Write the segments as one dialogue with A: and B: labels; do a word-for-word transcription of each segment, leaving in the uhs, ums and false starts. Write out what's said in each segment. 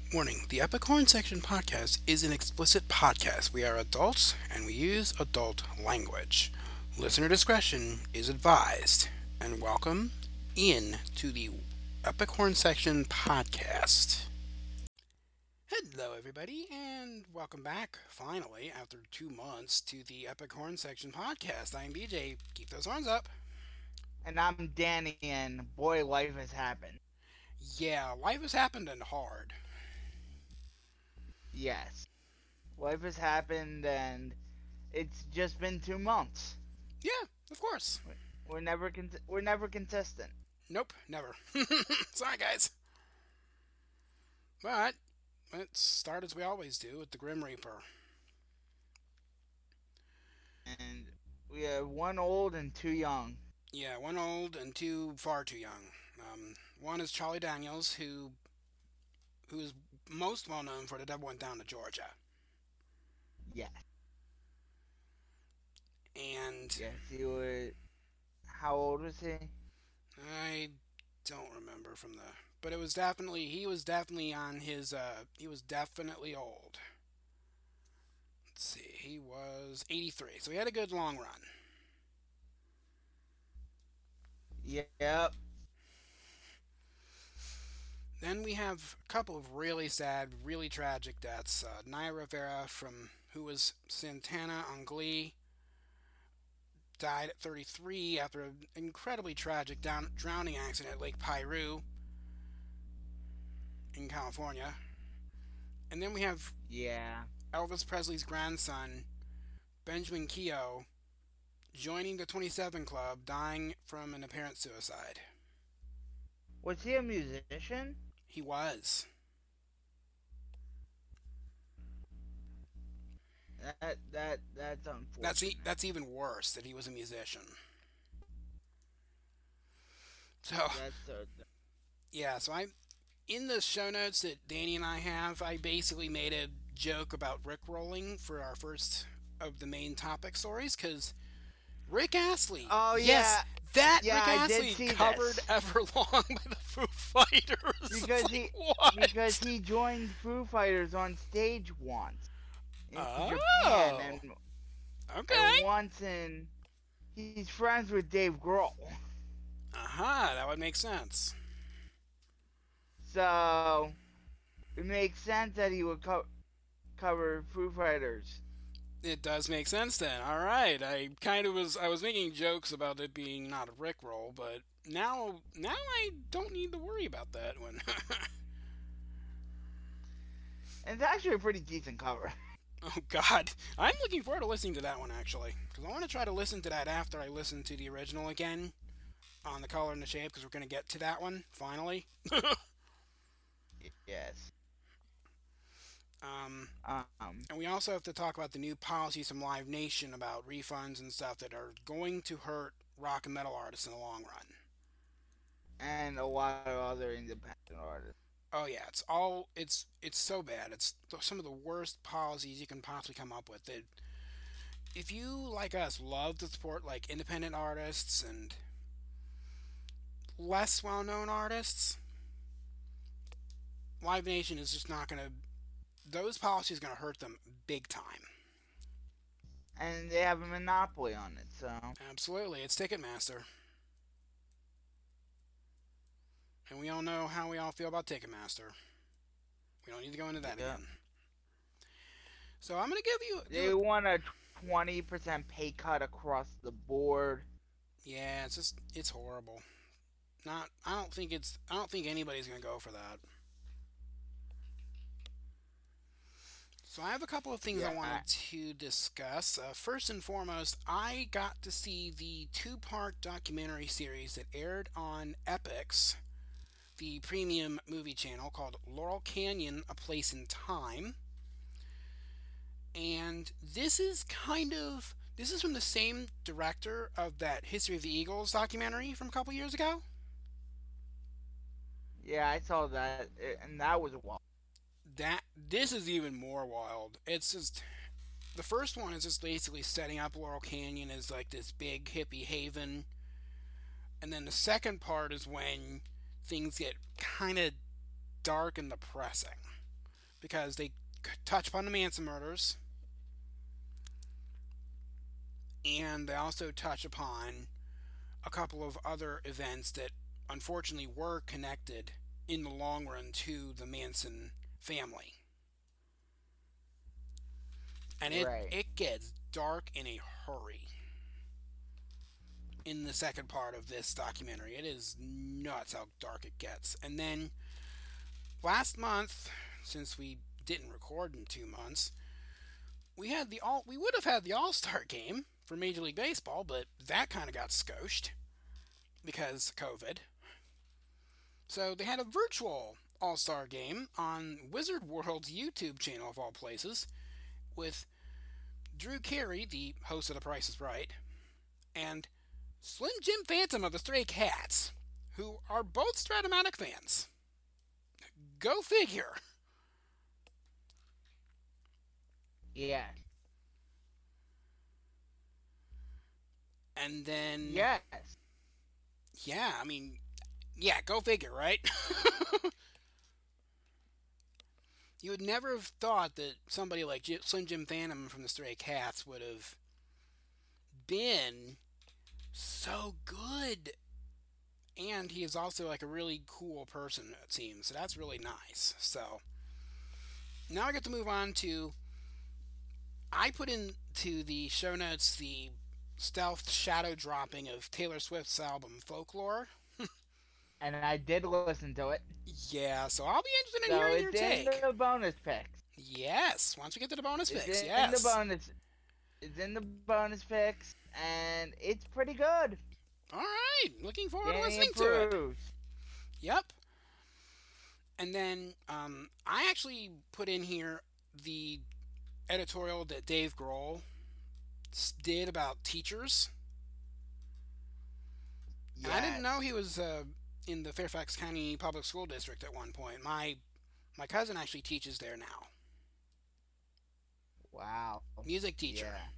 A: Warning: the Epic Horn Section podcast is an explicit podcast. We are adults and we use adult language. Listener discretion is advised. And welcome in to the Epic Horn Section podcast. Hello, everybody, and welcome back, finally, after two months, to the Epic Horn Section podcast. I'm B J. Keep those horns up.
B: And I'm Danny, and boy, life has happened.
A: Yeah, life has happened and hard.
B: Yes, life has happened, and it's just been two months.
A: Yeah, of course.
B: We're never con- we're never consistent.
A: Nope, never. Sorry, guys. But let's start as we always do with the Grim Reaper.
B: And we have one old and two young.
A: Yeah, one old and two far too young. Um, one is Charlie Daniels, who who is most well known for The Devil Went Down to Georgia.
B: Yes,
A: And
B: yes, he was. How old was he?
A: I don't remember from the, but it was definitely he was definitely on his. Uh, he was definitely old. Let's see, he was eighty-three, so he had a good long run.
B: Yep.
A: Then we have a couple of really sad, really tragic deaths. Uh, Naya Rivera, from who was Santana on Glee, died at thirty-three after an incredibly tragic down, drowning accident at Lake Piru in California. And then we have
B: Yeah.
A: Elvis Presley's grandson, Benjamin Keough, joining the twenty-seven Club, dying from an apparent suicide.
B: Was he a musician?
A: He was.
B: That that that's
A: That's e-
B: unfortunate.
A: that's even worse that he was a musician. So
B: That's so.
A: yeah, so I in the show notes that Danny and I have, I basically made a joke about Rick rolling for our first of the main topic stories because Rick Astley,
B: Oh
A: yes,
B: yeah,
A: that
B: yeah.
A: Rick
B: I did
A: Astley
B: see
A: covered
B: this
A: Everlong by the Foo Fighters. It's
B: because
A: like
B: he because
A: what?
B: he joined Foo Fighters on stage once in Japan,
A: Oh,
B: and
A: okay.
B: and once in he's friends with Dave Grohl,
A: Aha, uh-huh, that would make sense.
B: so it makes sense that he would co- cover Foo Fighters.
A: It does make sense then. All right, I kind of was I was making jokes about it being not a Rick roll, but now now I don't need to worry about that one.
B: And it's actually a pretty decent cover.
A: Oh God, I'm looking forward to listening to that one actually, because I want to try to listen to that after I listen to the original again on the color and the shape, because we're gonna get to that one finally.
B: Yes.
A: um,
B: Um.
A: and we also have to talk about the new policies from Live Nation about refunds and stuff that are going to hurt rock and metal artists in the long run.
B: And a lot of other independent artists.
A: Oh yeah, it's all it's it's so bad. It's some of the worst policies you can possibly come up with. That if you like us love to support like independent artists and less well-known artists, Live Nation is just not going to. Those policies are going to hurt them big time.
B: And they have a monopoly on it, so
A: Absolutely, it's Ticketmaster, and we all know how we all feel about Ticketmaster. We don't need to go into that
B: yeah.
A: again. So I'm going to give you do
B: They
A: it.
B: want a twenty percent pay cut across the board.
A: Yeah, it's just it's horrible. Not. I don't think it's. I don't think anybody's going to go for that. So I have a couple of things I
B: Yeah.
A: wanted to discuss. Uh, first and foremost, I got to see the two-part documentary series that aired on Epix, the premium movie channel called Laurel Canyon: A Place in Time. And this is kind of this is from the same director of that History of the Eagles documentary from a couple years ago.
B: Yeah, I saw that, eh, and that was wild.
A: That this is even more wild. It's just the first one is just basically setting up Laurel Canyon as like this big hippie haven, and then the second part is when things get kind of dark and depressing. because they touch upon the Manson murders, and they also touch upon a couple of other events that unfortunately were connected in the long run to the Manson family. And it,
B: Right.
A: it gets dark in a hurry in the second part of this documentary. It is nuts how dark it gets. And then last month, since we didn't record in two months, we had the all we would have had the All Star game for Major League Baseball, but that kind of got scoshed because of COVID. So they had a virtual All Star game on Wizard World's YouTube channel of all places, with Drew Carey, the host of The Price is Right, and Slim Jim Phantom of the Stray Cats, who are both Stratomatic fans. Go figure.
B: Yeah.
A: And then,
B: Yes.
A: yeah, I mean, yeah, go figure, right? You would never have thought that somebody like Slim Jim Phantom from the Stray Cats would have been so good. And he is also like a really cool person, it seems. So that's really nice. So now I get to move on to. I put into the show notes the stealth shadow dropping of Taylor Swift's album Folklore.
B: And I did listen to it.
A: Yeah, so I'll be interested in
B: So
A: hearing your
B: it's
A: take.
B: in the bonus picks.
A: Yes, once we get to the bonus
B: It's
A: picks,
B: in
A: yes.
B: the bonus. It's in the bonus picks, and it's pretty good.
A: All right, looking forward to
B: Danny
A: listening to it.
B: approves.
A: Yep. And then um, I actually put in here the editorial that Dave Grohl did about teachers. And I didn't
B: Yes.
A: know he was uh, in the Fairfax County Public School District at one point. My my cousin actually teaches there now.
B: Wow.
A: Music teacher.
B: Yeah.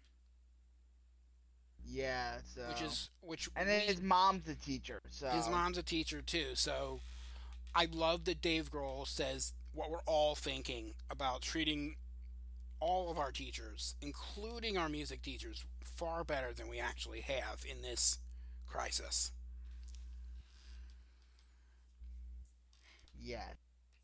B: Yeah. So.
A: Which is which
B: And then
A: we,
B: his mom's a teacher. So.
A: his mom's a teacher too. So I love that Dave Grohl says what we're all thinking about treating all of our teachers, including our music teachers, far better than we actually have in this crisis.
B: Yes.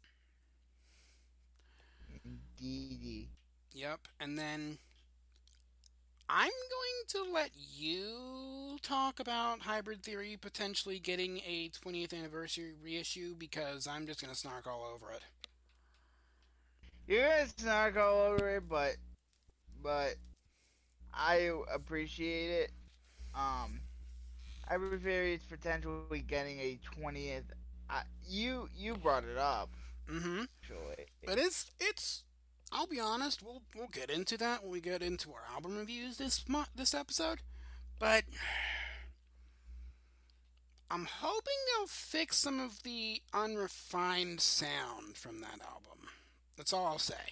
B: Indeedy.
A: Yep. And then I'm going to let you talk about Hybrid Theory potentially getting a twentieth anniversary reissue because I'm just going to snark all over it.
B: You're gonna snark all over it, but but I appreciate it. Um, Hybrid Theory is potentially getting a twentieth. Uh, you you brought it up,
A: Mm-hmm.
B: actually.
A: But it's it's. I'll be honest. We'll we'll get into that when we get into our album reviews this mo- this episode. But I'm hoping they'll fix some of the unrefined sound from that album. That's all I'll say.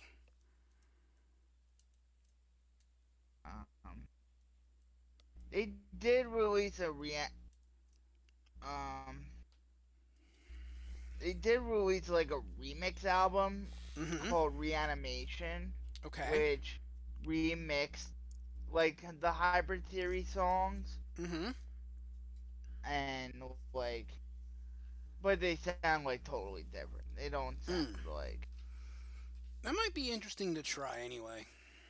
B: Um, they did release a rea- um. They did release like a remix album
A: Mm-hmm.
B: called Reanimation,
A: Okay.
B: which remixed like the Hybrid Theory songs
A: Mm-hmm.
B: and like, but they sound like totally different. They don't sound
A: Mm.
B: like.
A: That might be interesting to try anyway.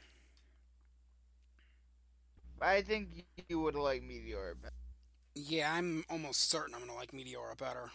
B: I think you would like Meteor better.
A: Yeah, I'm almost certain I'm gonna like Meteora better.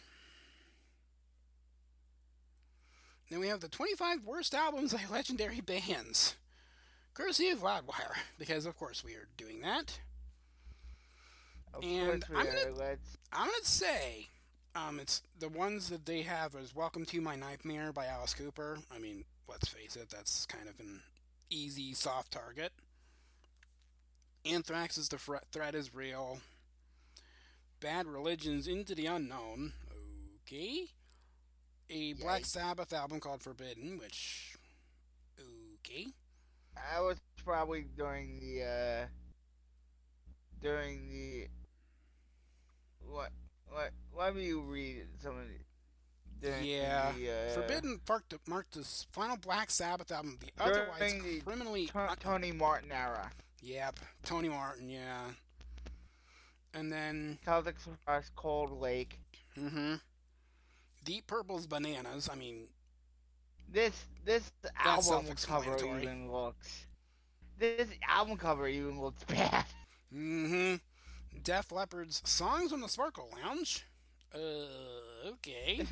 A: Then we have the twenty-five worst albums by legendary bands, courtesy of Loudwire, because of course we are doing that.
B: Of
A: And
B: course we
A: I'm
B: are.
A: gonna
B: Let's.
A: I'm gonna say, um, it's the ones that they have is "Welcome to My Nightmare" by Alice Cooper. I mean, let's face it, that's kind of an easy, soft target. Anthrax is the fre- threat is real. Bad Religion's Into the Unknown. Okay. A Black
B: Yikes.
A: Sabbath album called Forbidden, which. Okay.
B: I was probably during the uh during the what what let me read some of the
A: Yeah.
B: the uh,
A: Forbidden marked the, marked the final Black Sabbath album, the otherwise
B: during the
A: criminally.
B: T- Tony Martin era.
A: Yep, Tony Martin, yeah. And then.
B: Celtics vs Cold Lake.
A: Mm hmm. Deep Purple's Bananas. I mean.
B: This this
A: That's
B: album cover
A: self-explanatory.
B: even looks. This album cover even looks bad.
A: Mm hmm. Def Leppard's Songs on the Sparkle Lounge. Uh, okay.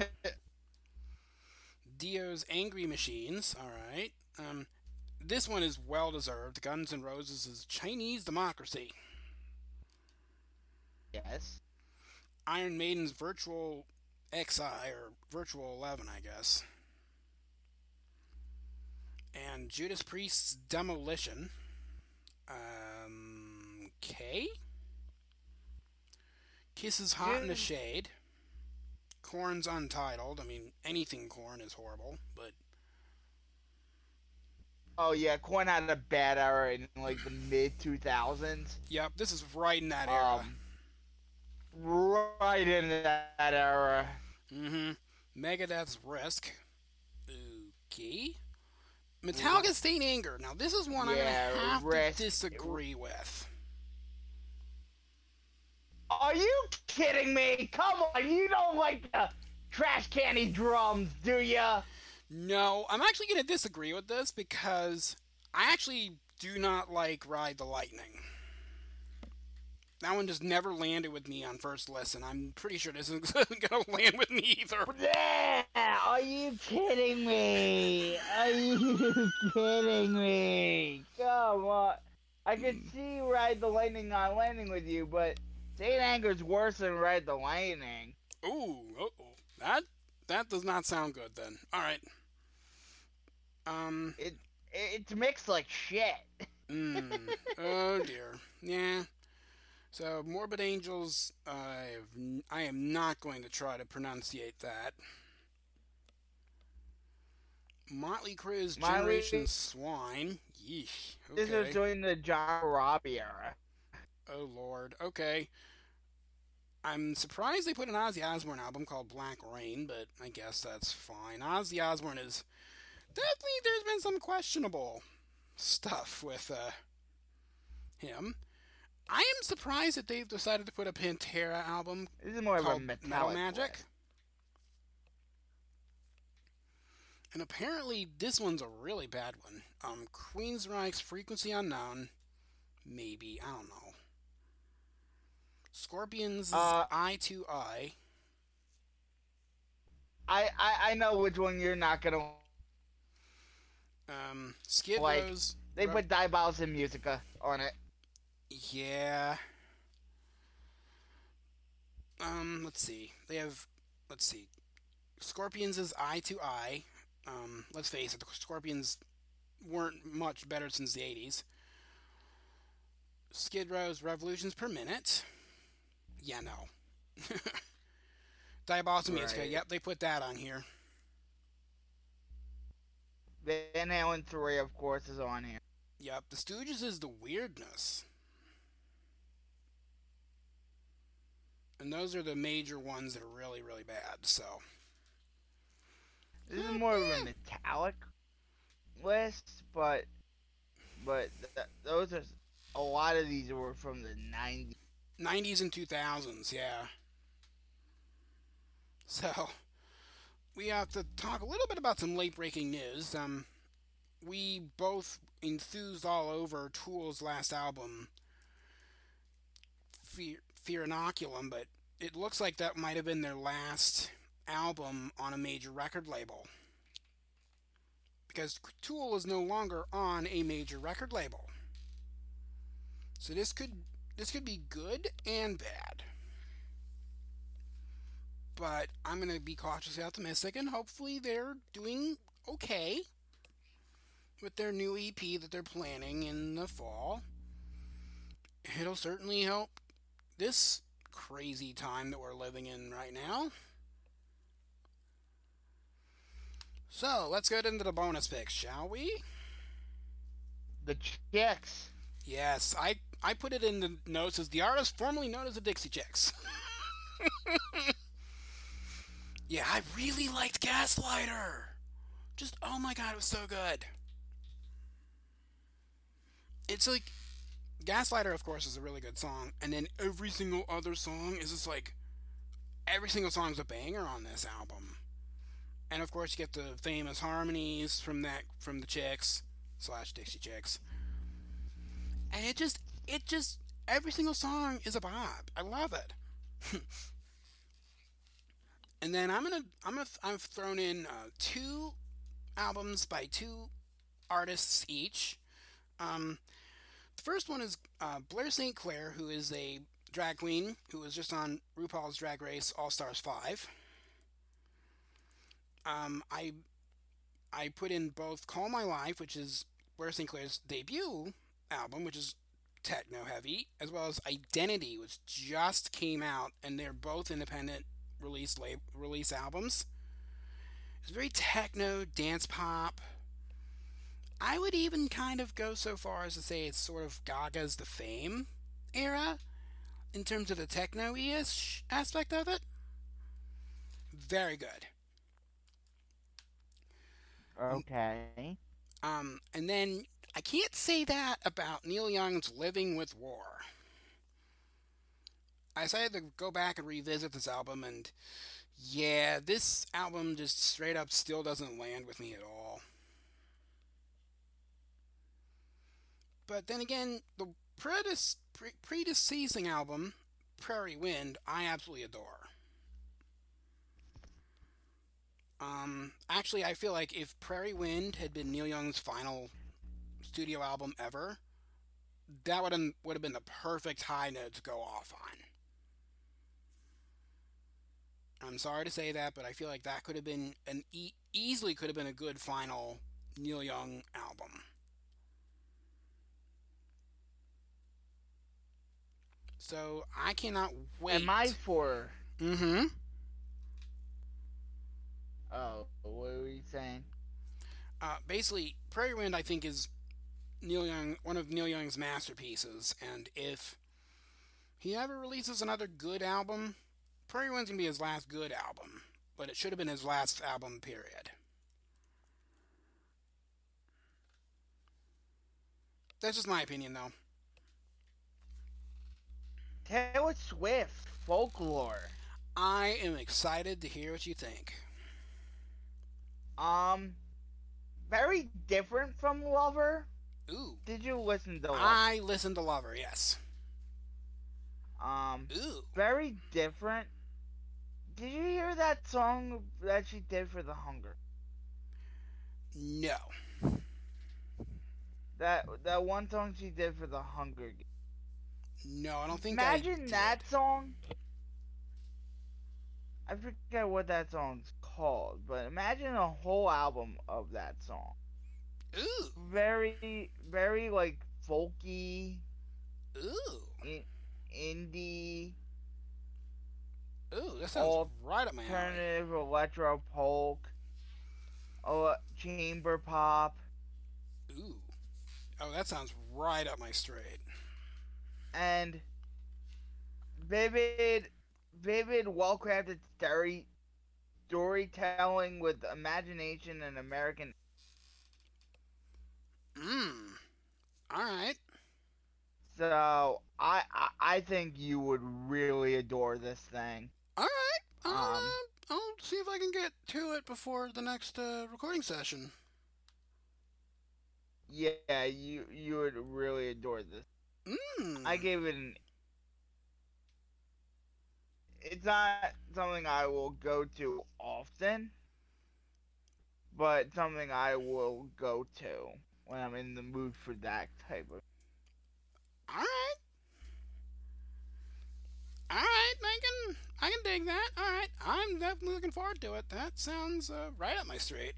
A: Dio's Angry Machines. All right. Um, this one is well deserved. Guns N' Roses' Chinese Democracy.
B: Yes.
A: Iron Maiden's Virtual X I, or Virtual eleven, I guess. And Judas Priest's Demolition. Um, K? Kisses Hot in the Shade. Korn's Untitled. I mean, anything Korn is horrible, but...
B: Oh, yeah, Korn had a bad era in, like, the mid two thousands.
A: Yep, this is right in that era.
B: Um, right in that, that era.
A: Mm-hmm. Megadeth's Risk. Okay. Metallica's Saint Anger. Now, this is one
B: yeah,
A: I'm going to have
B: Risk.
A: to disagree with.
B: Are you kidding me? Come on, you don't like the Trash Candy drums, do ya?
A: No, I'm actually going to disagree with this because I actually do not like Ride the Lightning. That one just never landed with me on first listen. I'm pretty sure this isn't going to land with me either.
B: Yeah, are you kidding me? Are you kidding me? Come on. I could see Ride the Lightning not landing with you, but Saint Anger's worse than Ride the Lightning.
A: Ooh, uh-oh. That, that does not sound good then. Alright. Um.
B: It, it's mixed like shit.
A: mm, oh dear. Yeah. So, Morbid Angels, I I am not going to try to pronunciate that. Motley Crue's Generation Swine. Yeesh. Okay.
B: This is during the John Robbie era.
A: Oh, Lord. Okay. I'm surprised they put an Ozzy Osbourne album called Black Rain, but I guess that's fine. Ozzy Osbourne is... Definitely, there's been some questionable stuff with uh, him. I am surprised that they've decided to put a Pantera album
B: this is more
A: called
B: of a metallic
A: Metal Magic.
B: play.
A: And apparently this one's a really bad one. Um, Queensryche's Frequency Unknown. Maybe. I don't know. Scorpions'
B: Uh,
A: Eye to Eye.
B: I, I, I know which one you're not gonna...
A: Um, Skid
B: like,
A: Row's...
B: They put Die Bows in Musica on it.
A: Yeah. Um, let's see. They have, let's see. Scorpions' Eye to Eye. Um, let's face it, the Scorpions weren't much better since the eighties. Skid Row's Revolutions Per Minute. Yeah, no. Diabolical right. Music. Yep, they put that on here.
B: Van Halen three, of course, is on here.
A: Yep, the Stooges is The Weirdness. And those are the major ones that are really, really bad, so...
B: This is more of a metallic list, but... But th those are... A lot of these were from the nineties.
A: nineties and two thousands, yeah. So... We have to talk a little bit about some late-breaking news. Um, we both enthused all over Tool's last album, Fear, Fear Inoculum, but it looks like that might have been their last album on a major record label. Because Tool is no longer on a major record label. So this could this could be good and bad. But I'm going to be cautiously optimistic, and hopefully they're doing okay with their new E P that they're planning in the fall. It'll certainly help this crazy time that we're living in right now. So, let's get into the bonus picks, shall we?
B: The Chicks.
A: Yes, I, I put it in the notes as the artist formerly known as the Dixie Chicks. Yeah, I really liked Gaslighter. Just, oh my god, it was so good. It's like, Gaslighter, of course, is a really good song, and then every single other song is just like, every single song's a banger on this album. And of course, you get the famous harmonies from that, from the Chicks, slash Dixie Chicks. And it just, it just, every single song is a bop. I love it. And then I'm gonna, I'm gonna, I've thrown in uh, two albums by two artists each. Um, the first one is uh, Blair Saint Clair, who is a drag queen who was just on RuPaul's Drag Race All Stars five. Um, I I put in both Call My Life, which is Blair Saint Clair's debut album, which is techno heavy, as well as Identity, which just came out, and they're both independent release lab- release albums. It's very techno, dance pop. I would even kind of go so far as to say it's sort of Gaga's The Fame era in terms of the techno-ish aspect of it. Very good.
B: Okay.
A: Um, and then I can't say that about Neil Young's Living with War. I decided to go back and revisit this album, and yeah, this album just straight up still doesn't land with me at all. But then again, the predece- pre- predeceasing album, Prairie Wind, I absolutely adore. Um, actually, I feel like if Prairie Wind had been Neil Young's final studio album ever, that would have would have been the perfect high note to go off on. I'm sorry to say that, but I feel like that could have been an e- easily could have been a good final Neil Young album. So I cannot
B: Am I
A: wait.
B: for?
A: Mm-hmm.
B: Oh, what were you saying?
A: Uh, basically, Prairie Wind I think is Neil Young one of Neil Young's masterpieces, and if he ever releases another good album, Prairie Wind's gonna be his last good album, but it should have been his last album. Period. That's just my opinion, though.
B: Taylor Swift, Folklore.
A: I am excited to hear what you think.
B: Um, very different from Lover.
A: Ooh,
B: Did you listen to Lover?
A: I listened to Lover. Yes.
B: Um,
A: Ooh,
B: very different. Did you hear that song that she did for The Hunger?
A: no,
B: That that one song she did for The Hunger Games.
A: no, I don't think I
B: Imagine
A: did.
B: that song. I forget what that song's called, but imagine a whole album of that song.
A: Ooh,
B: Very, very like folky,
A: ooh,
B: in, indie,
A: ooh. That sounds right up my alley.
B: alternative, electro folk, uh, chamber pop,
A: Ooh, oh, that sounds right up my straight.
B: and vivid, vivid, well-crafted story storytelling with imagination and American.
A: Mmm. All right.
B: So I, I I think you would really adore this thing.
A: All right. I'll,
B: Um,
A: uh, I'll see if I can get to it before the next uh, recording session.
B: yeah, you you would really adore this. I
A: Mmm.
B: gave it an. It's not something I will go to often, but something I will go to when I'm in the mood for that type of.
A: All right. All right. I can I can dig that. All right. I'm definitely looking forward to it. That sounds uh, right up my street.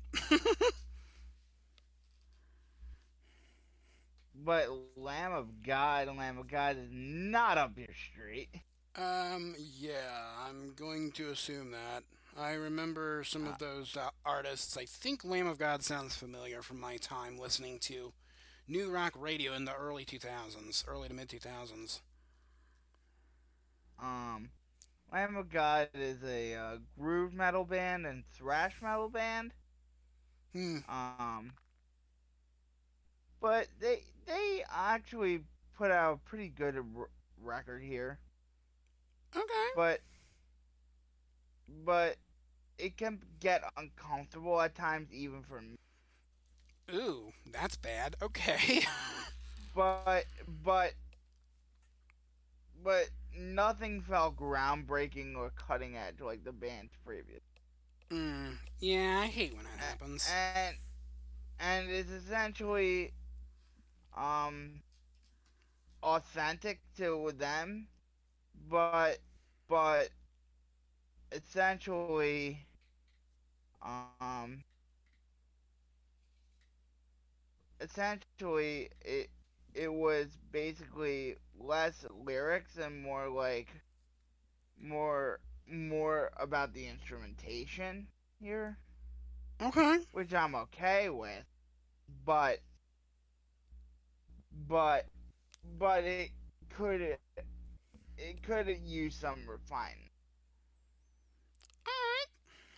B: But Lamb of God, Lamb of God is not up your street.
A: Um. Yeah. I'm going to assume that. I remember some
B: Uh,
A: of those uh, artists. I think Lamb of God sounds familiar from my time listening to new rock radio in the early two thousands, early to mid two thousands.
B: um, Lamb of God is a uh, groove metal band and thrash metal band.
A: Hmm.
B: Um, but they they actually put out a pretty good r- record here.
A: Okay.
B: But but it can get uncomfortable at times, even for me.
A: Ooh, that's bad. Okay.
B: But but but nothing felt groundbreaking or cutting edge like the band's previous.
A: mm, yeah, I hate when that happens.
B: And and it's essentially um authentic to them, but but essentially um essentially it it was basically less lyrics and more like more more about the instrumentation here,
A: Okay.
B: which I'm okay with, but but but it could it could use some refinement.
A: Alright.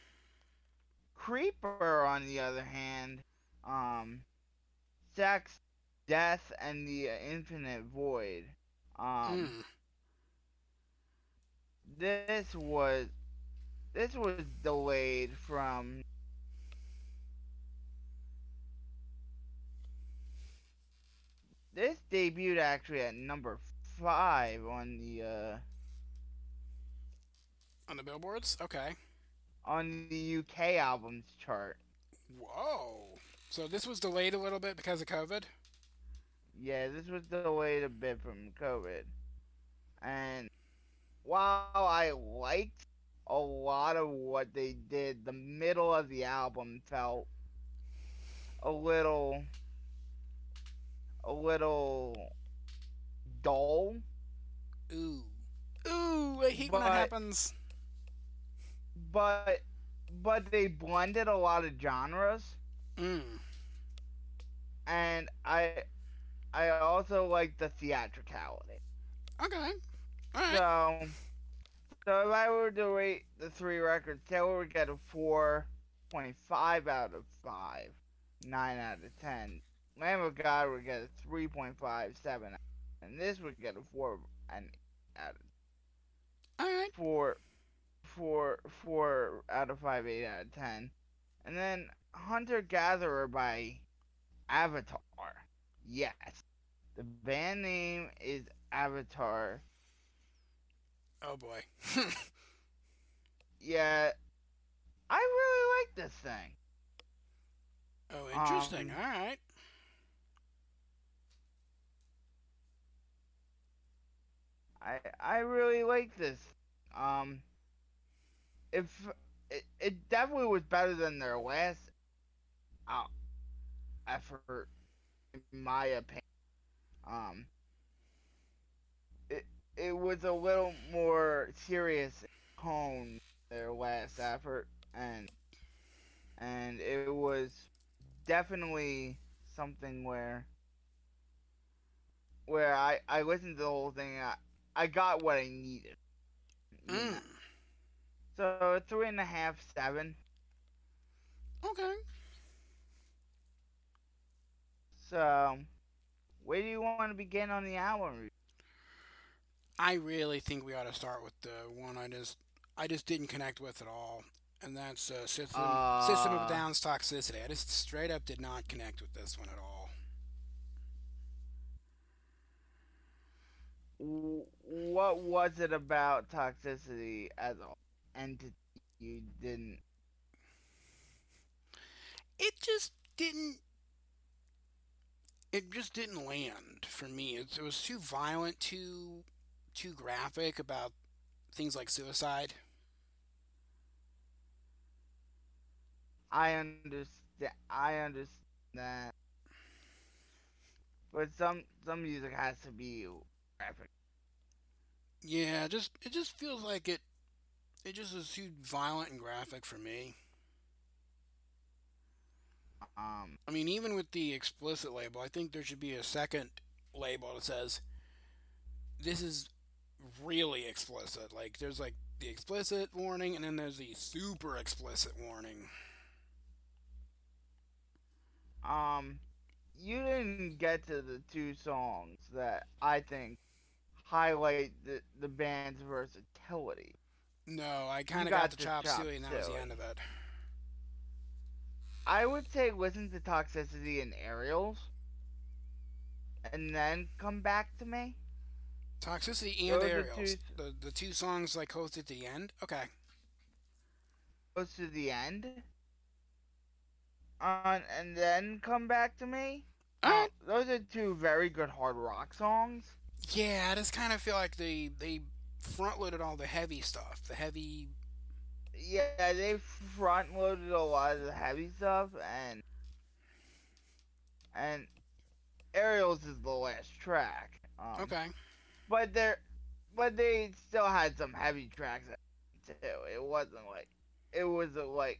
B: Creeper, on the other hand, um, sex, death, and the uh, infinite void. Um,
A: Mm.
B: this was this was delayed from this debuted actually at number five on the uh
A: On the billboards? Okay.
B: on the U K albums chart.
A: Whoa. So this was delayed a little bit because of COVID?
B: Yeah, this was delayed a bit from COVID. And while I liked a lot of what they did, the middle of the album felt a little a little dull,
A: Ooh. Ooh, I hate when that
B: but
A: happens.
B: but but they blended a lot of genres,
A: Mm.
B: and I I also like the theatricality.
A: Okay. Alright.
B: So so if I were to rate the three records, Taylor would get a four point five out of five, nine out of ten. Lamb of God would get a three point five seven, and this would get a four and out of
A: Alright.
B: four, four, four out of five, eight out of ten. And then Hunter Gatherer by Avatar. Yes, the band name is Avatar.
A: Oh boy.
B: Yeah, I really like this thing.
A: Oh, interesting.
B: Um,
A: Alright.
B: I I really like this. Um, if it, it definitely was better than their last uh, effort, in my opinion. Um, it it was a little more serious tone their last effort, and and it was definitely something where where I I listened to the whole thing. I I got what I needed. You know,
A: Mm.
B: so three and a half, seven.
A: Okay.
B: So where do you want to begin on the album?
A: I really think we ought to start with the one I just I just didn't connect with at all, and that's uh, system System of a
B: Uh,
A: Down's Toxicity. I just straight up did not connect with this one at all.
B: what was it about toxicity as an entity you didn't?
A: It just didn't. It just didn't land for me. It, it was too violent, too too graphic about things like suicide.
B: I understand. I understand that, but some some music has to be graphic.
A: Yeah, just it just feels like it. It just is too violent and graphic for me.
B: Um,
A: I mean, even with the explicit label, I think there should be a second label that says this is really explicit. Like there's like the explicit warning, and then there's the super explicit warning.
B: Um, you didn't get to the two songs that I think highlight the the band's versatility.
A: No, I
B: You
A: kind of got
B: got
A: to
B: to
A: Chop
B: Chop
A: Suey, and that was the end
B: Suey.
A: of it.
B: I would say listen to Toxicity and Aerials, and then come back to me.
A: Toxicity and
B: Those are two
A: Aerials, the the two songs like close at the end. Okay.
B: close to the end. On and then come back to me.
A: All
B: Uh,
A: right.
B: those are two very good hard rock songs.
A: Yeah, I just kind of feel like they they front loaded all the heavy stuff, the heavy.
B: Yeah, they front loaded a lot of the heavy stuff, and and Aerials is the last track. Um,
A: Okay.
B: but they're but they still had some heavy tracks too. It wasn't like it was a, like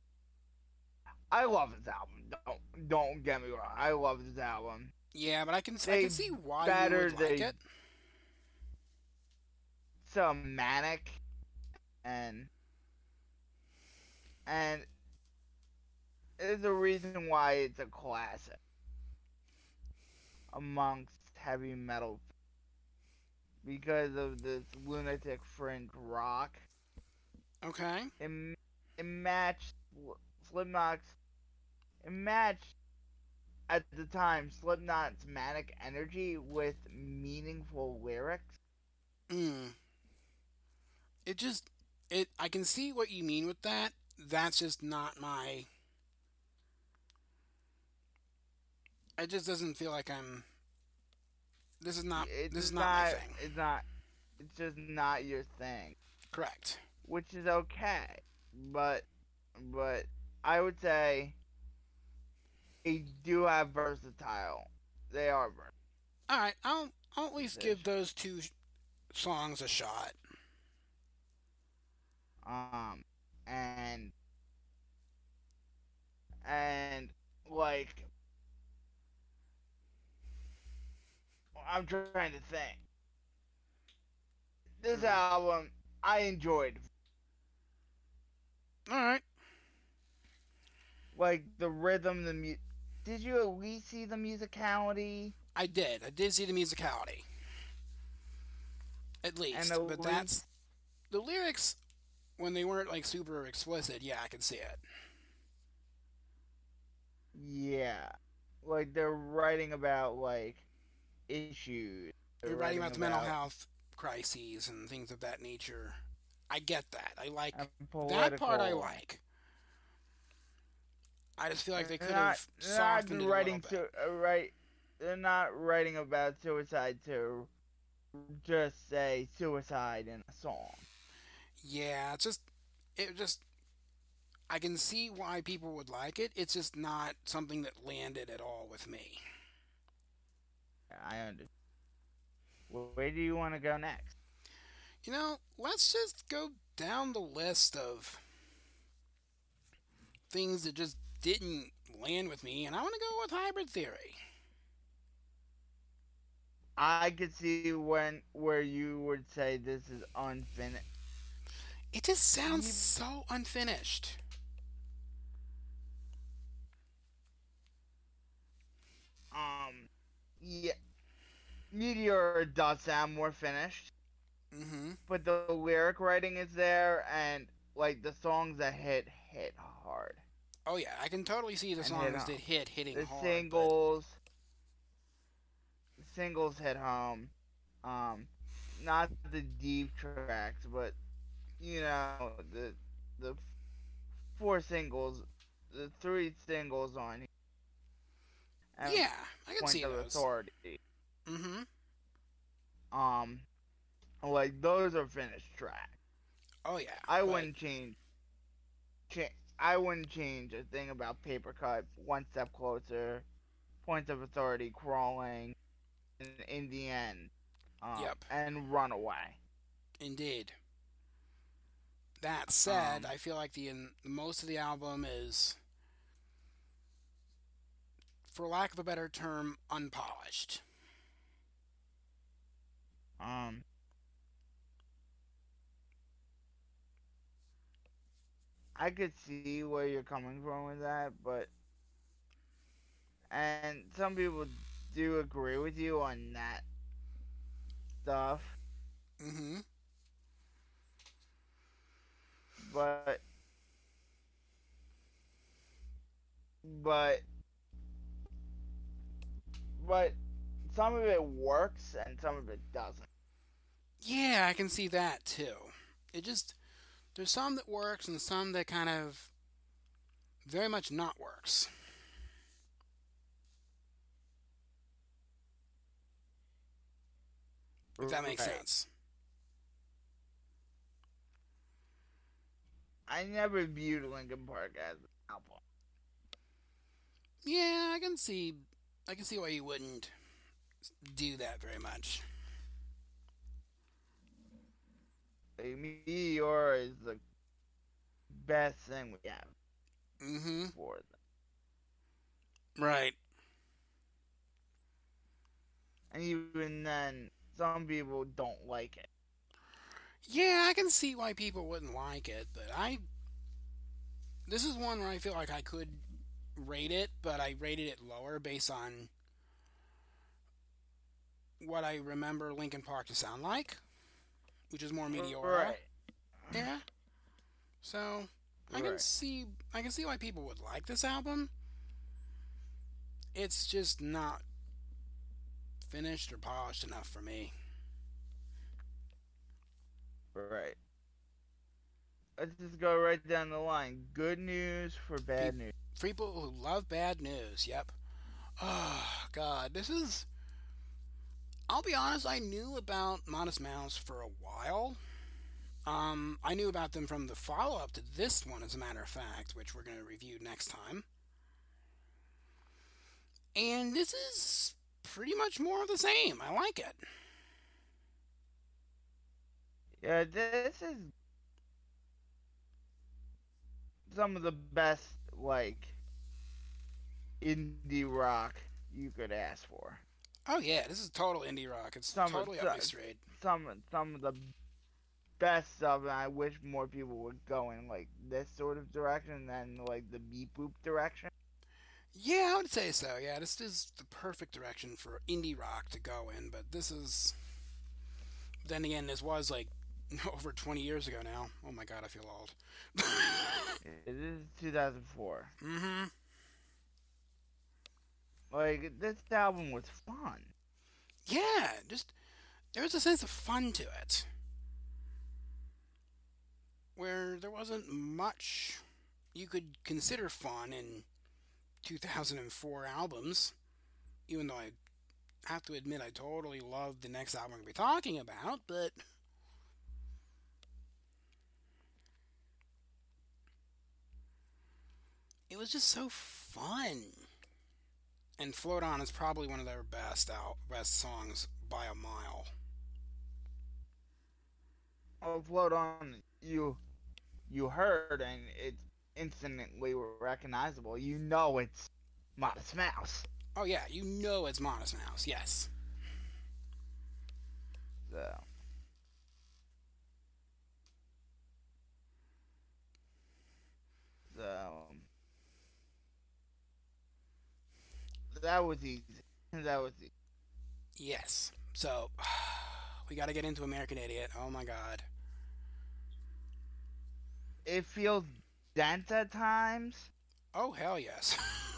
B: I love this album. Don't don't get me wrong. I love this album.
A: Yeah, but I can I
B: They
A: can see why you would
B: better
A: like
B: they
A: it.
B: some manic and and there's a reason why it's a classic amongst heavy metal because of this lunatic fringe rock.
A: Okay.
B: It, it matched Slipknot's it matched at the time Slipknot's manic energy with meaningful lyrics.
A: Mm. It just it. I can see what you mean with that. That's just not my. It just doesn't feel like I'm. This is not.
B: It's
A: This is
B: just
A: not my
B: not
A: thing.
B: it's not it's just not your thing,
A: Correct.
B: which is okay. But but I would say they do have versatile. They are versatile.
A: All right. I'll I'll at least give those two songs a shot.
B: Um and and like I'm trying to think. This
A: Mm.
B: album I enjoyed.
A: All right.
B: Like the rhythm, the mu- Did you at least see the musicality?
A: I did. I did see the musicality, at
B: And
A: least.
B: at
A: But
B: least
A: that's the lyrics when they weren't like super explicit. Yeah, I can see it.
B: yeah. Like they're writing about like issues. They're
A: You're writing
B: writing
A: about the mental
B: about
A: health crises and things of that nature. I get that. I like
B: and
A: that part. I
B: political.
A: like. I just feel like they
B: They're
A: could
B: not
A: have
B: they're not
A: softened it a little
B: writing
A: bit.
B: to uh, right. They're not writing about suicide to just say suicide in a song.
A: Yeah, it's just it just I can see why people would like it. It's just not something that landed at all with me.
B: I understand. Where do you want to go next?
A: You know, let's just go down the list of things that just didn't land with me, and I want to go with Hybrid Theory.
B: I could see when where you would say this is unfinished.
A: It just sounds so unfinished.
B: Um, yeah, Meteor does sound more finished,
A: Mm-hmm.
B: but the lyric writing is there, and like the songs that hit hit hard
A: Oh yeah, I can totally see the
B: and hit
A: songs that
B: home.
A: hit hitting
B: The
A: hard, but
B: singles, the singles hit home. Um, not the deep tracks, but you know the the four singles, the three singles on here, and
A: yeah, I can
B: Point
A: see
B: of
A: those.
B: Authority.
A: Mm-hmm.
B: Um, like those are finished tracks.
A: Oh yeah,
B: I
A: but
B: wouldn't change. Cha- I wouldn't change a thing about Paper Cut. One step closer. Point of Authority. Crawling. In, in the end. Um,
A: yep,
B: and Runaway.
A: indeed. That said,
B: Um,
A: I feel like the in, most of the album is, for lack of a better term, unpolished.
B: um, I could see where you're coming from with that, but and some people do agree with you on that stuff,
A: Mm-hmm.
B: but but but some of it works and some of it doesn't.
A: Yeah, I can see that too. It just there's some that works and some that kind of very much not works. If that makes
B: Right.
A: sense.
B: I never viewed Linkin Park as an album.
A: Yeah, I can see I can see why you wouldn't do that very much.
B: Like, Meteor is the best thing we have
A: Mm-hmm.
B: for them.
A: Right.
B: And even then, some people don't like it.
A: Yeah, I can see why people wouldn't like it, but I this is one where I feel like I could rate it, but I rated it lower based on what I remember Linkin Park to sound like, which is more Meteora.
B: Right.
A: Yeah. So I can
B: Right.
A: see I can see why people would like this album. It's just not finished or polished enough for me.
B: Right. Let's just go right down the line. Good news for bad news.
A: People who love bad news. Yep. Oh God, this is. I'll be honest. I knew about Modest Mouse for a while. Um, I knew about them from the follow-up to this one, as a matter of fact, which we're going to review next time. And this is pretty much more of the same. I like it.
B: Yeah, this is some of the best, like, indie rock you could ask for.
A: Oh yeah, this is total indie rock. It's
B: Some of
A: totally up my
B: some
A: street.
B: some some of the best stuff, and I wish more people would go in like this sort of direction than like the beep boop direction.
A: Yeah, I would say so. Yeah, this is the perfect direction for indie rock to go in. But this is. Then again, this was like over twenty years ago now. Oh my god, I feel old.
B: It is two thousand four.
A: Mm-hmm.
B: Like this album was fun.
A: Yeah, just there was a sense of fun to it, where there wasn't much you could consider fun in two thousand four albums. Even though I have to admit I totally love the next album we'll be talking about, but it was just so fun. And Float On is probably one of their best out best songs by a mile.
B: Oh, float on you you heard and it's instantly recognizable. You know it's Modest Mouse.
A: Oh yeah, you know it's Modest Mouse. Yes.
B: So so that was easy. That was easy.
A: Yes. So we got to get into American Idiot. Oh my god.
B: It feels dense at times,
A: Oh hell yes.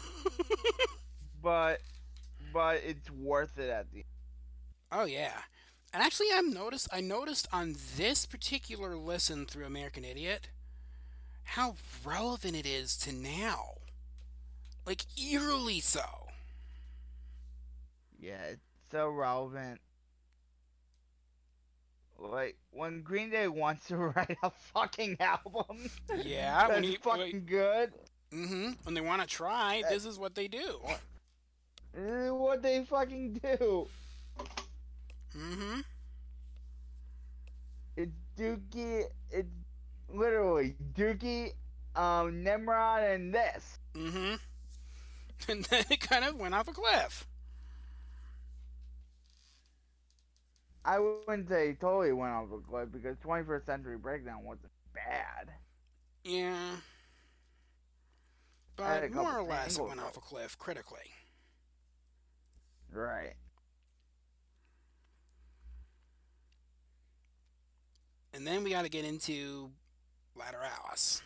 B: but but it's worth it at the end.
A: Oh yeah. And actually, I'm noticed. I noticed on this particular listen through American Idiot how relevant it is to now. Like eerily so.
B: Yeah, it's so relevant. Like when Green Day wants to write a fucking album
A: Yeah. When
B: that's
A: he.
B: fucking good,
A: Mm-hmm. When they want to try,
B: that,
A: this is what they do.
B: this is what they fucking do.
A: Mm-hmm.
B: It's Dookie. It's literally Dookie, um, Nimrod, and this.
A: Mm-hmm. And then it kind of went off a cliff.
B: I wouldn't say totally went off a cliff because twenty-first Century Breakdown wasn't bad.
A: Yeah.
B: had
A: but
B: a couple
A: more or less it
B: singles,
A: went off a
B: though.
A: cliff critically.
B: Right.
A: And then we got to get into Lateralis.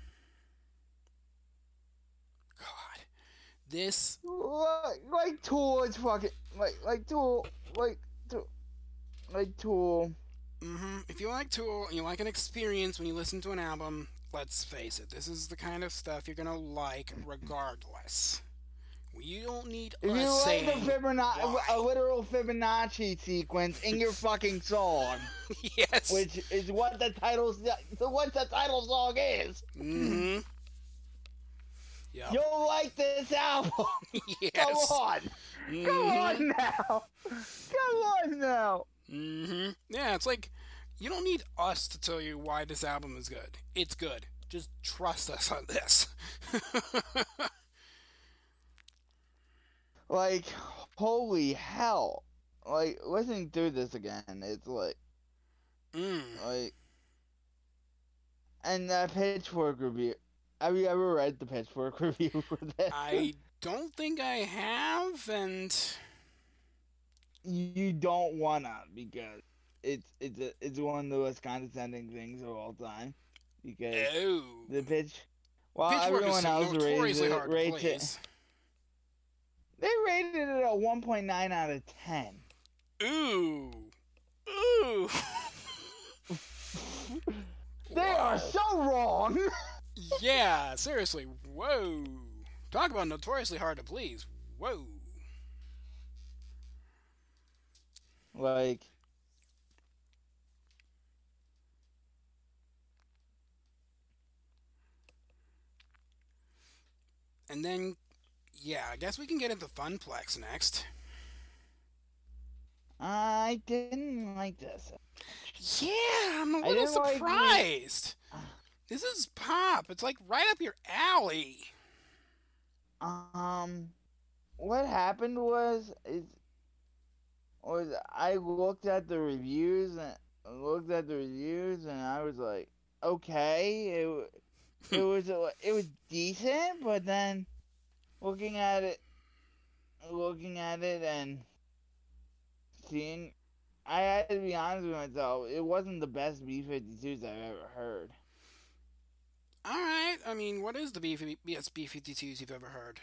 A: God, this.
B: Like, like Tool is fucking like like Tool like Tool like Tool.
A: Mm-hmm. If you like Tool and you like an experience when you listen to an album, let's face it, this is the kind of stuff you're gonna like regardless. You don't need
B: If
A: us
B: you like
A: saying
B: a Fibonacci, a
A: why.
B: literal Fibonacci sequence in your fucking song,
A: Yes.
B: which is what the title what the title song is.
A: Mm-hmm. Yep.
B: You'll like this album.
A: Yes.
B: Come on.
A: Mm-hmm.
B: Come on now. Come on now.
A: Mm-hmm. Yeah, it's like you don't need us to tell you why this album is good. It's good. Just trust us on this.
B: Like, holy hell. Like, listening through this again, it's like,
A: mm.
B: like, and that Pitchfork review. Have you ever read the Pitchfork review for this?
A: I don't think I have, and
B: You don't wanna, because it's it's a, it's one of the most condescending things of all time. Because
A: oh,
B: the pitch, while
A: Pitchfork
B: everyone
A: is
B: else rates
A: notoriously
B: it,
A: hard to
B: rates
A: please.
B: it, they rated it a one point nine out of ten.
A: Ooh, ooh.
B: They are so wrong.
A: Yeah, seriously. Whoa. Talk about notoriously hard to please. Whoa.
B: Like,
A: and then, yeah, I guess we can get into Funplex next.
B: I didn't like this.
A: Yeah, I'm a
B: I
A: little
B: didn't like
A: surprised. This is pop. It's like right up your alley.
B: Um, what happened was is was I looked at the reviews and looked at the reviews and I was like, okay, it wa- it was it was decent, but then looking at it, looking at it and seeing, I had to be honest with myself, it wasn't the best B fifty-twos I've ever heard.
A: All right. I mean, what is the B fifty-twos you've ever heard?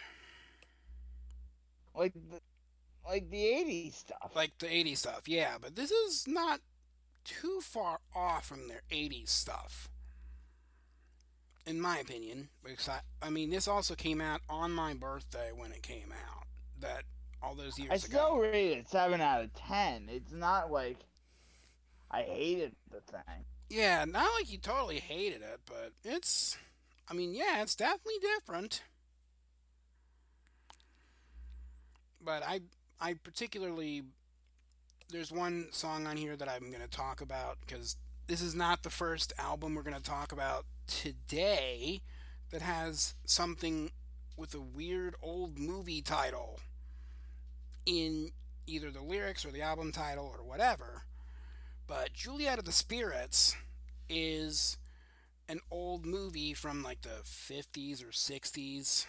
B: Like the, like the eighties stuff.
A: Like the eighties stuff, yeah. But this is not too far off from their eighties stuff, in my opinion. Because I, I mean, this also came out on my birthday when it came out. That all those years
B: I
A: ago.
B: still rate it seven out of ten. It's not like I hated the thing.
A: Yeah, not like you totally hated it, but it's, I mean, yeah, it's definitely different. But I, I particularly, there's one song on here that I'm going to talk about because this is not the first album we're going to talk about today that has something with a weird old movie title in either the lyrics or the album title or whatever. But Juliet of the Spirits is an old movie from like the fifties or sixties.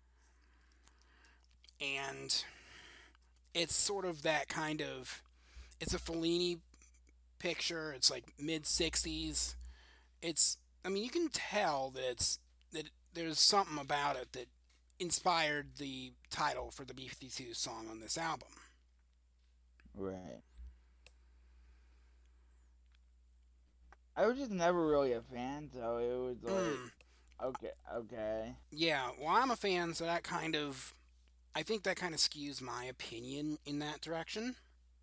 A: And it's sort of that kind of, it's a Fellini picture. It's like mid sixties. It's, I mean, you can tell that it's, that there's something about it that inspired the title for the B fifty-two song on this album.
B: Right. I was just never really a fan, so it was like,
A: Mm.
B: okay, okay.
A: Yeah, well, I'm a fan, so that kind of, I think that kind of skews my opinion in that direction.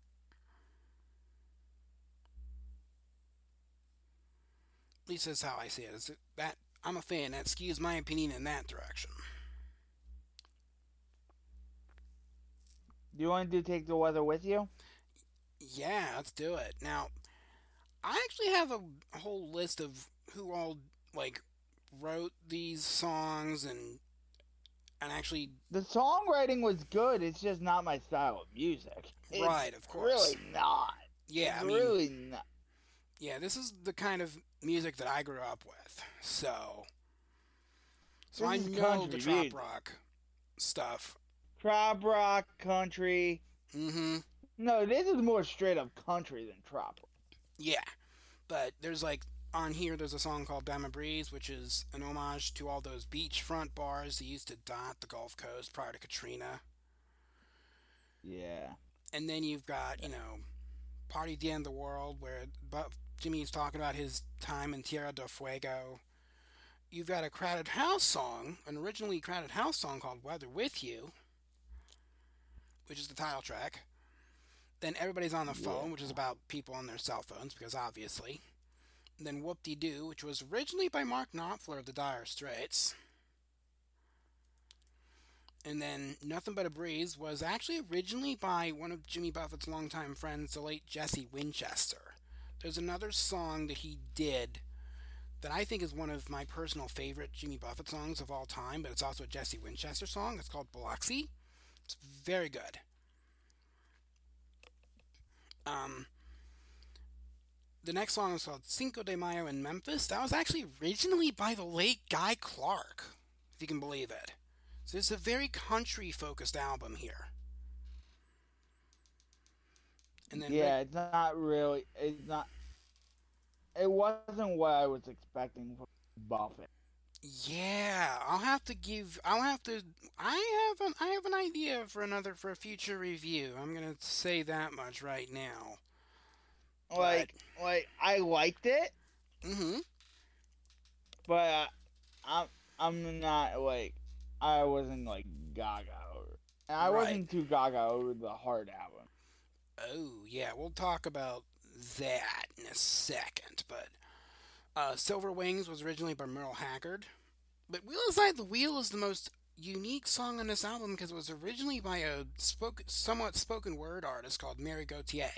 A: At least that's how I see it. Is that I'm a fan, that skews my opinion in that direction.
B: Do you want to take the weather with you?
A: Yeah, let's do it. Now, I actually have a, a whole list of who all like wrote these songs and and actually
B: The songwriting was good. It's just not my style of music. It's
A: right, of course.
B: Really not.
A: Yeah,
B: it's
A: I mean,
B: really not.
A: yeah, this is the kind of music that I grew up with. So, So
B: This
A: I
B: is
A: know the
B: country
A: trop
B: music.
A: rock stuff.
B: Trop rock, country.
A: Mm-hmm.
B: No, this is more straight up country than trop rock.
A: Yeah. But there's like on here there's a song called Bama Breeze, which is an homage to all those beachfront bars that used to dot the Gulf Coast prior to Katrina.
B: Yeah.
A: And then you've got, you know, Party at the End of the World, where Jimmy's talking about his time in Tierra del Fuego. You've got a Crowded House song, an originally Crowded House song called Weather With You, which is the title track. Then Everybody's on the
B: Yeah.
A: Phone, which is about people on their cell phones, because obviously. And then Whoop De Doo, which was originally by Mark Knopfler of the Dire Straits. And then Nothing But a Breeze was actually originally by one of Jimmy Buffett's longtime friends, the late Jesse Winchester. There's another song that he did that I think is one of my personal favorite Jimmy Buffett songs of all time, but it's also a Jesse Winchester song. It's called Biloxi. It's very good. Um, the next song is called Cinco de Mayo in Memphis. That was actually originally by the late Guy Clark, if you can believe it. So it's a very country-focused album here.
B: And then yeah, it's not really. It's not. It wasn't what I was expecting from Buffett.
A: Yeah, I'll have to give. I'll have to. I have an. I have an idea for another for a future review. I'm gonna say that much right now.
B: Like, but, like I liked it.
A: Mm-hmm.
B: But uh, I'm. I'm not like. I wasn't like gaga over. And I right. wasn't too gaga over the Heart album.
A: Oh yeah, we'll talk about that in a second. But uh, Silver Wings was originally by Merle Haggard. But Wheel Inside the Wheel is the most unique song on this album because it was originally by a spoke, somewhat spoken word artist called Mary Gauthier.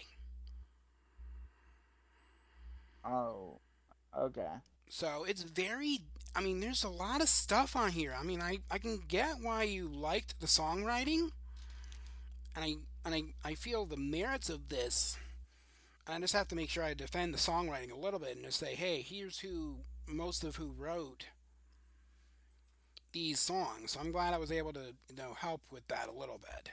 B: Oh, okay.
A: So it's very, I mean, there's a lot of stuff on here. I mean, I, I can get why you liked the songwriting, and I and I, I feel the merits of this. And I just have to make sure I defend the songwriting a little bit and just say, hey, here's who, most of who wrote these songs. So I'm glad I was able to, you know, help with that a little bit.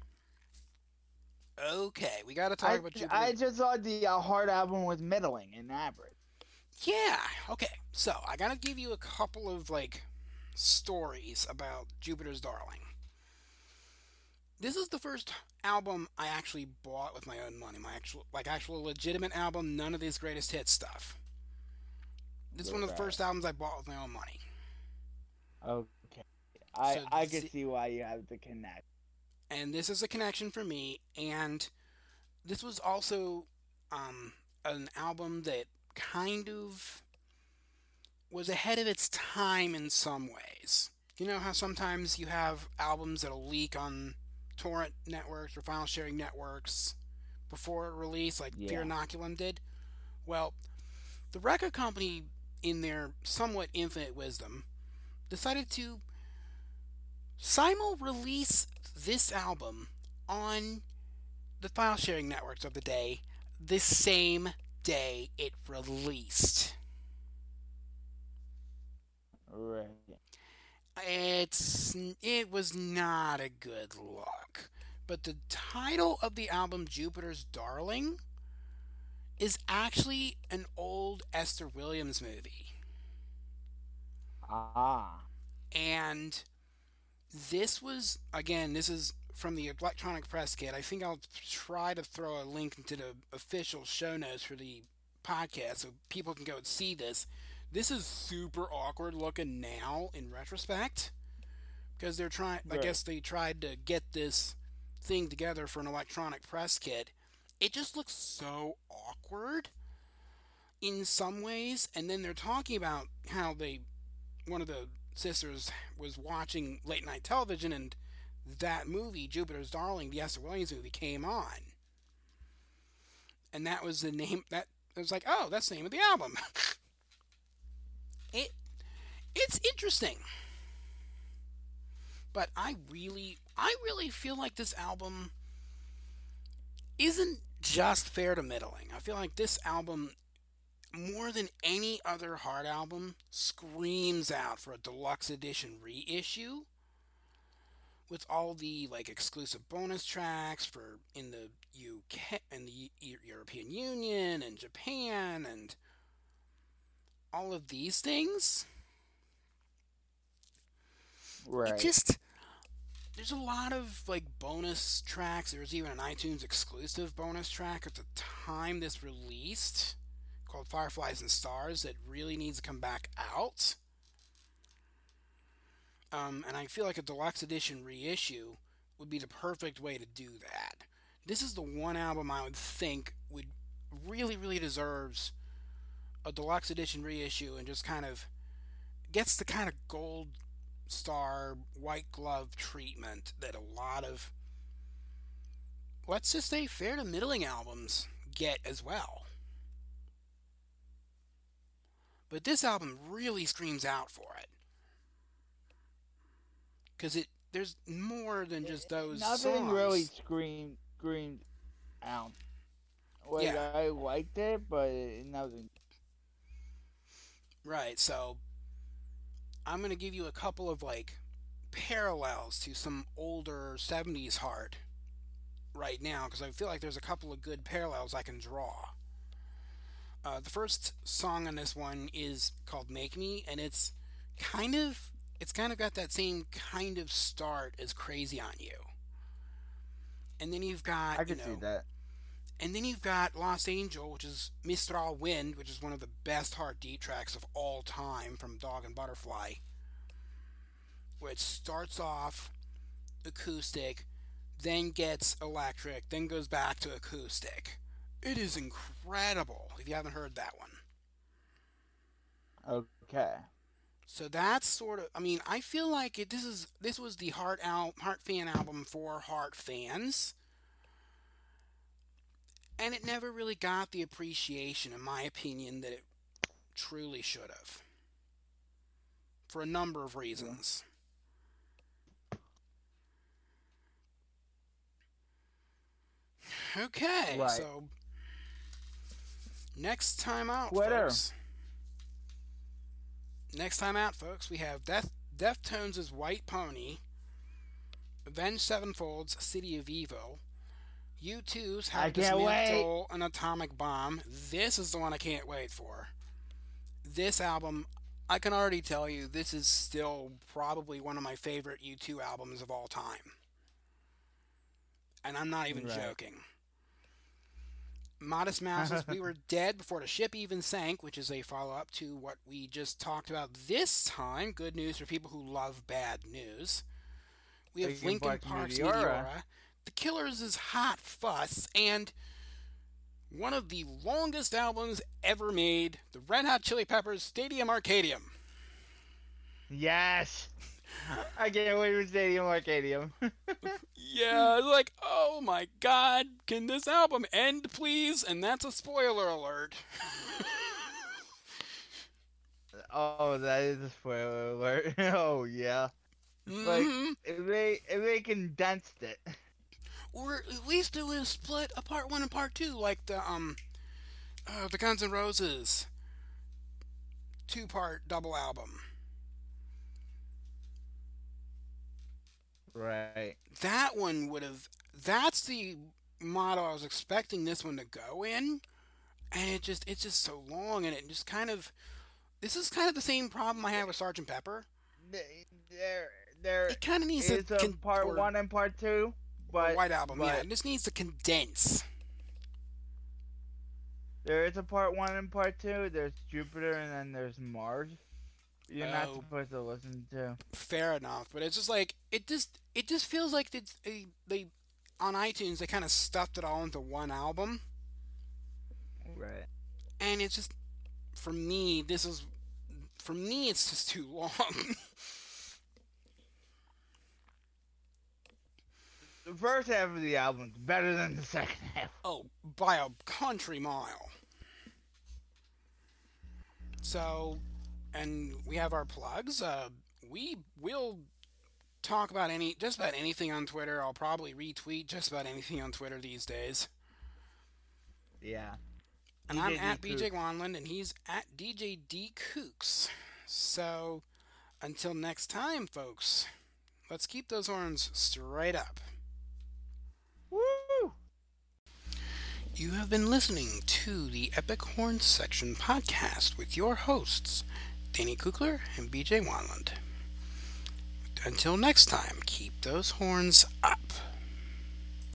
A: Okay, we got to talk
B: I,
A: about Jupiter.
B: I just thought the uh, Heart album was middling and average.
A: Yeah, okay. So, I got to give you a couple of, like, stories about Jupiter's Darling. This is the first album I actually bought with my own money. My actual, like, actual legitimate album, none of this greatest hits stuff. This is one of the first albums I bought with my own money.
B: Okay. I, so I can see why you have the connect.
A: And this is a connection for me, and this was also um, an album that kind of was ahead of its time in some ways. You know how sometimes you have albums that'll leak on torrent networks or file sharing networks before release, like yeah. Fear Inoculum did? Well, the record company, in their somewhat infinite wisdom, decided to simul-release this album on the file sharing networks of the day the same day it released.
B: Right.
A: It's it was not a good look. But the title of the album, Jupiter's Darling, is actually an old Esther Williams movie.
B: Ah.
A: And this was, again, this is from the Electronic Press Kit. I think I'll try to throw a link into the official show notes for the podcast so people can go and see this. This is super awkward looking now in retrospect because they're trying, right. I guess they tried to get this thing together for an Electronic Press Kit. It just looks so awkward in some ways, and then they're talking about how they, one of the sisters was watching late night television and that movie, Jupiter's Darling, the Esther Williams movie, came on. And that was the name, that it was like, oh, that's the name of the album. it It's interesting. But I really, I really feel like this album isn't just fair to middling. I feel like this album more than any other Heart album, screams out for a deluxe edition reissue with all the like exclusive bonus tracks for in the U K and the European Union and Japan and all of these things. It
B: Right.
A: just there's a lot of like bonus tracks. There was even an iTunes exclusive bonus track at the time this released called Fireflies and Stars that really needs to come back out. Um, and I feel like a deluxe edition reissue would be the perfect way to do that. This is the one album I would think would really, really deserves a deluxe edition reissue and just kind of gets the kind of gold star, white glove treatment that a lot of, let's just say, fair to middling albums get as well. But this album really screams out for it. Because it there's more than just those
B: Nothing
A: songs.
B: really screamed screamed out. Like,
A: Yeah.
B: I liked it, but it, nothing.
A: Right, so I'm going to give you a couple of like parallels to some older seventies Heart right now because I feel like there's a couple of good parallels I can draw. Uh, the first song on this one is called Make Me, and it's kind of it's kind of got that same kind of start as Crazy on You. And then you've got,
B: I
A: you
B: could
A: know,
B: see that.
A: and then you've got Lost Angel, which is Mistral Wind, which is one of the best Heart D tracks of all time from Dog and Butterfly, which starts off acoustic, then gets electric, then goes back to acoustic. It is incredible if you haven't heard that one.
B: Okay.
A: So that's sort of, I mean, I feel like it, this is this was the Heart al- Heart fan album for Heart fans, and it never really got the appreciation, in my opinion, that it truly should have, for a number of
B: Yeah.
A: reasons. Okay,
B: Right.
A: so next time out,
B: Twitter.
A: folks. Next time out, folks, we have Death Deftones' White Pony, Avenged Sevenfold's City of Evil, U two's How
B: I
A: to
B: can't wait.
A: Dismantle an Atomic Bomb. This is the one I can't wait for. This album, I can already tell you, this is still probably one of my favorite U two albums of all time. And I'm not even
B: Right.
A: joking. Modest Mouse's We Were Dead Before the Ship Even Sank, which is a follow up to what we just talked about this time. Good news for people who love bad news. We have
B: Linkin
A: Linkin
B: Park's
A: Park's
B: Meteora.
A: Meteora, The Killers' Hot Fuss, and one of the longest albums ever made, the Red Hot Chili Peppers' Stadium Arcadium.
B: Yes. I can't wait for Stadium Arcadium.
A: Yeah, it's like, oh my god, can this album end, please? And that's a spoiler alert.
B: Oh, that is a spoiler alert. Oh yeah. Like
A: hmm
B: if they if they condensed it.
A: Or at least do a split, a part one and part two, like the um, uh, the Guns N' Roses two part double album.
B: Right.
A: That one would have. That's the model I was expecting this one to go in, and it just it's just so long, and it just kind of. This is kind of the same problem I have with Sergeant Pepper.
B: Th- There there
A: It kind of needs to
B: is a
A: con-
B: part
A: or,
B: one and part two,
A: or
B: but
A: White Album, yeah.
B: but
A: It just needs to condense.
B: there is a part one and part two. There's Jupiter and then there's Mars. You're not
A: Oh,
B: supposed to listen to.
A: fair enough, but it's just like it just it just feels like it's a, they on iTunes they kind of stuffed it all into one album,
B: Right.
A: and it's just for me this is for me it's just too long.
B: The first half of the album is better than the second half.
A: Oh, by a country mile. So, and we have our plugs. Uh, we will talk about any just about anything on Twitter. I'll probably retweet just about anything on Twitter these days.
B: Yeah.
A: And I'm
B: D J
A: at
B: D
A: B J
B: Kook.
A: Wanland, and he's at D J D Kooks. So, until next time, folks, let's keep those horns straight up.
B: Woo!
A: You have been listening to the Epic Horn Section podcast with your hosts, Danny Kukler and B J Wanland. Until next time, keep those horns